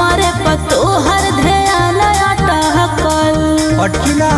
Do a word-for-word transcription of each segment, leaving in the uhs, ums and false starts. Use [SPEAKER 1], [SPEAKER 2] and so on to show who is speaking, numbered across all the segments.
[SPEAKER 1] हमारे पतो हर ध्यान अटकल
[SPEAKER 2] अटकिला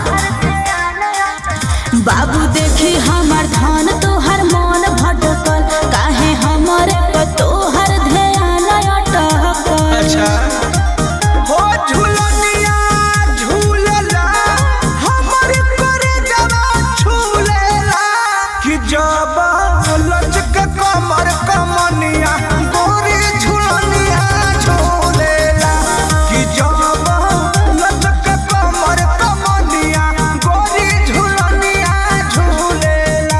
[SPEAKER 1] बाबू देखी हमार धन तोहर मन भटकल काहे हमारे पतो हर ध्यान अटकल।
[SPEAKER 2] अच्छा हो झूलनिया झूलला हमर करे जवा झूलेला कि जब लचक कमर कमनिया गोरी झूलनिया झूलेला कि जब लचक कमर कमनिया गोरी झूलनिया झूलेला।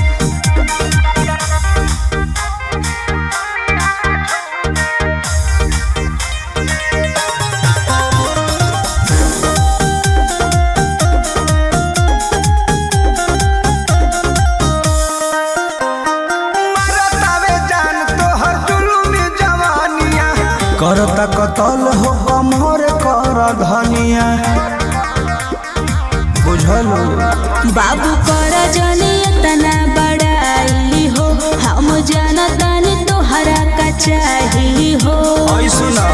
[SPEAKER 2] करता कतल हो अमर कर धनिया बुझल
[SPEAKER 1] बाबू कर जनी तना बड़ाई हो हम जानतानी तोहरा का चाही हो।
[SPEAKER 2] ऐसना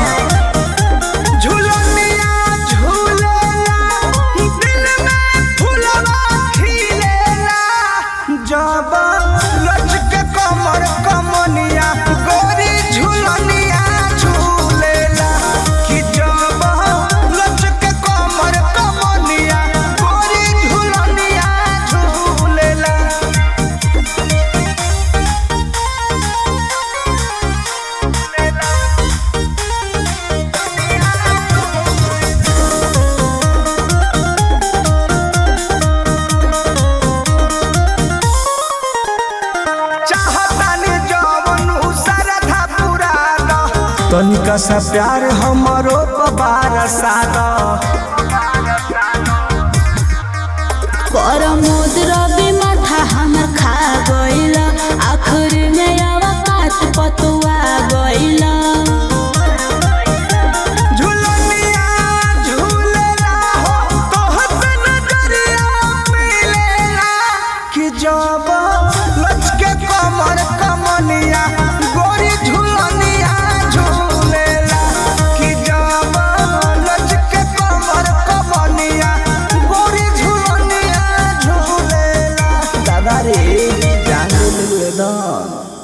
[SPEAKER 2] झूलनिया झूलेला दिल में फुलवा खिलेला जब लचक कमर कमनिया गोरी झूलनिया झूलेला कि जब लचक कमर कमनिया गोरी झूलनिया झूलेला। तनिका सा प्यार हमरो बार सादा
[SPEAKER 1] परमोद रवि माथा हमर खा गइला आखिर में अवकाश पतुआ गइला।
[SPEAKER 2] झूलनिया झूलेला हो तोहर नजरिया मिलेला कि जब लचके कमर कमनिया गोरी झूलनिया झूलेला कि जब लचके कमर कमनिया गोरी झूलनिया झूलेला। दादा रे जान ले ले